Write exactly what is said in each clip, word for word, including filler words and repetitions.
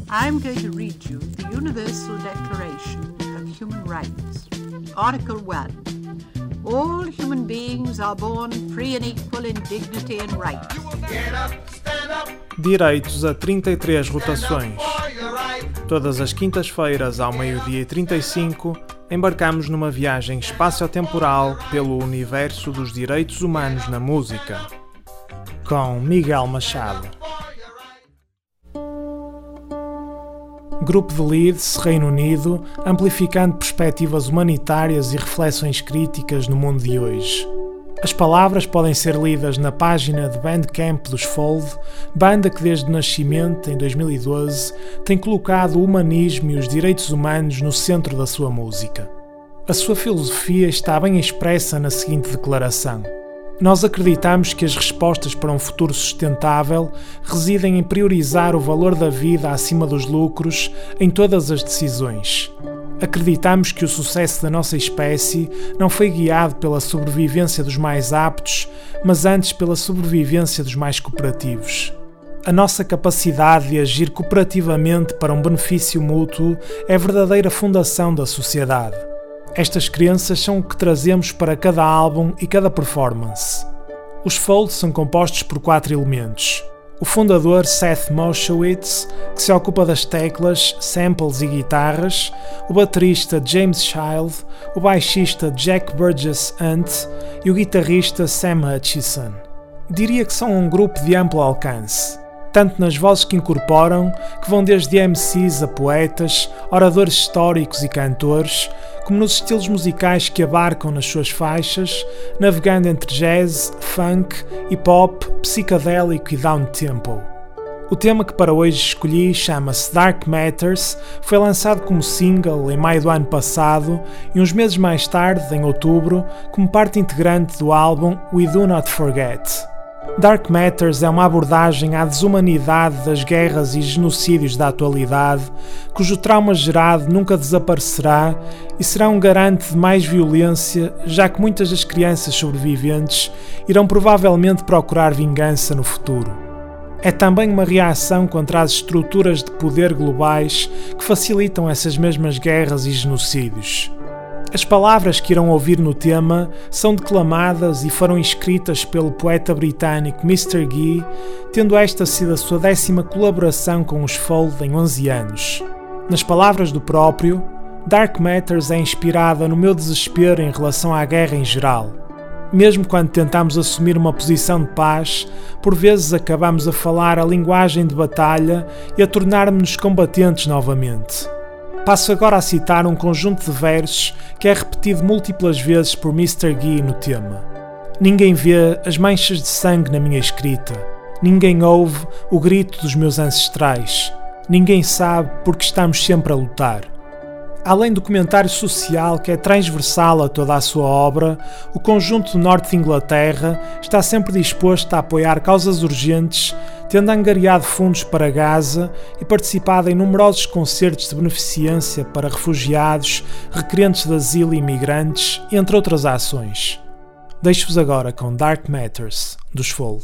I'm going to read you the Universal Declaration of Human Rights. Article one. All human beings are born free and equal in dignity and rights. Direitos a trinta e três rotações. Todas as quintas-feiras, ao meio-dia e trinta e cinco, embarcamos numa viagem espaço-temporal pelo universo dos direitos humanos na música. Com Miguel Machado. Grupo de Leeds, Reino Unido, amplificando perspectivas humanitárias e reflexões críticas no mundo de hoje. As palavras podem ser lidas na página de Bandcamp dos Fold, banda que desde o nascimento, em dois mil e doze, tem colocado o humanismo e os direitos humanos no centro da sua música. A sua filosofia está bem expressa na seguinte declaração: nós acreditamos que as respostas para um futuro sustentável residem em priorizar o valor da vida acima dos lucros em todas as decisões. Acreditamos que o sucesso da nossa espécie não foi guiado pela sobrevivência dos mais aptos, mas antes pela sobrevivência dos mais cooperativos. A nossa capacidade de agir cooperativamente para um benefício mútuo é a verdadeira fundação da sociedade. Estas crenças são o que trazemos para cada álbum e cada performance. Os Fold são compostos por quatro elementos. O fundador Seth Moshowitz, que se ocupa das teclas, samples e guitarras, o baterista James Child, o baixista Jack Burgess Hunt e o guitarrista Sam Hutchison. Diria que são um grupo de amplo alcance, tanto nas vozes que incorporam, que vão desde M Cs a poetas, oradores históricos e cantores, como nos estilos musicais que abarcam nas suas faixas, navegando entre jazz, funk, hip-hop, psicadélico e down-tempo. O tema que para hoje escolhi chama-se Dark Matters, foi lançado como single em maio do ano passado e uns meses mais tarde, em outubro, como parte integrante do álbum We Do Not Forget. Dark Matters é uma abordagem à desumanidade das guerras e genocídios da atualidade, cujo trauma gerado nunca desaparecerá e será um garante de mais violência, já que muitas das crianças sobreviventes irão provavelmente procurar vingança no futuro. É também uma reação contra as estruturas de poder globais que facilitam essas mesmas guerras e genocídios. As palavras que irão ouvir no tema são declamadas e foram escritas pelo poeta britânico mister Gee, tendo esta sido a sua décima colaboração com os Fold em onze anos. Nas palavras do próprio, Dark Matters é inspirada no meu desespero em relação à guerra em geral. Mesmo quando tentamos assumir uma posição de paz, por vezes acabamos a falar a linguagem de batalha e a tornar-nos combatentes novamente. Passo agora a citar um conjunto de versos que é repetido múltiplas vezes por mister Gee no tema. Ninguém vê as manchas de sangue na minha escrita. Ninguém ouve o grito dos meus ancestrais. Ninguém sabe porque estamos sempre a lutar. Além do comentário social que é transversal a toda a sua obra, o conjunto do norte de Inglaterra está sempre disposto a apoiar causas urgentes, tendo angariado fundos para Gaza e participado em numerosos concertos de beneficência para refugiados, requerentes de asilo e imigrantes, entre outras ações. Deixo-vos agora com Dark Matters, dos Fold.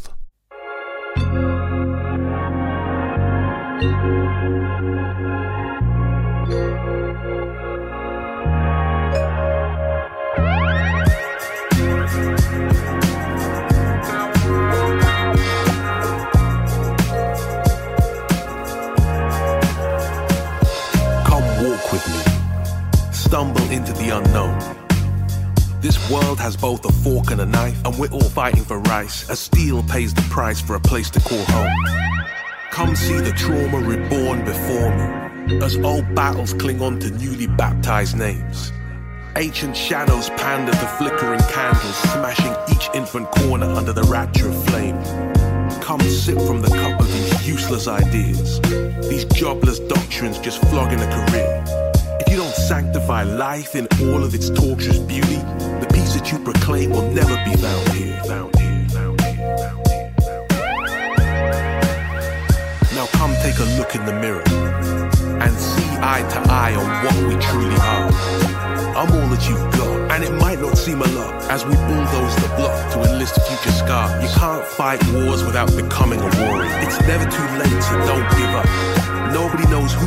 With me, stumble into the unknown. This world has both a fork and a knife, and we're all fighting for rice, as steel pays the price for a place to call home. Come see the trauma reborn before me, as old battles cling on to newly baptized names. Ancient shadows pander to flickering candles, smashing each infant corner under the rapture of flame. Come sip from the cup of these useless ideas, these jobless doctrines just flogging a career. If you don't sanctify life in all of its torturous beauty, the peace that you proclaim will never be found here. Found here, found here, found here, found here. Now come take a look in the mirror and see eye to eye on what we truly are. I'm all that you've got, and it might not seem a lot as we bulldoze the block to enlist future scars. You can't fight wars without becoming a warrior. It's never too late, so don't give up. Nobody knows who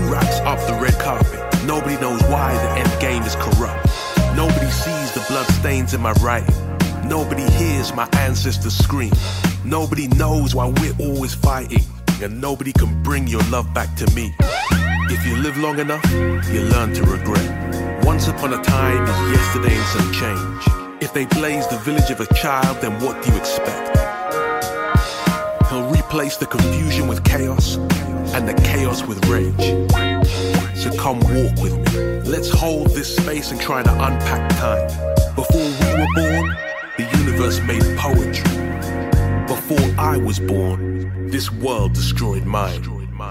carpet. Nobody knows why the end game is corrupt. Nobody sees the blood stains in my writing. Nobody hears my ancestors scream. Nobody knows why we're always fighting. And nobody can bring your love back to me. If you live long enough, you learn to regret. Once upon a time is yesterday and some change. If they blaze the village of a child, then what do you expect? He'll replace the confusion with chaos and the chaos with rage. So come walk with me. Let's hold this space and try to unpack time. Before we were born, the universe made poetry. Before I was born, this world destroyed mine.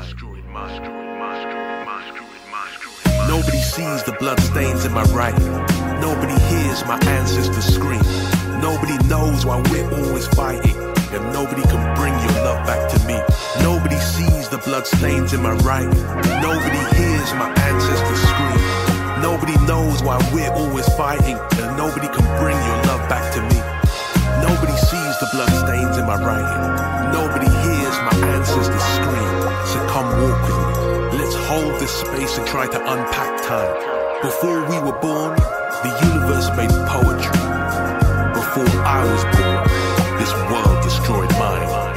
Nobody sees the blood stains in my writing. Nobody hears my ancestors scream. Nobody knows why we're always fighting. And nobody can bring your love back to me. Nobody sees the blood stains in my writing. Nobody hears my ancestors scream. Nobody knows why we're always fighting. And nobody can bring your love back to me. Nobody sees the blood stains in my writing. Nobody hears my ancestors scream. So come walk with me. Let's hold this space and try to unpack time. Before we were born, the universe made poetry. Before I was born, this world destroyed mine.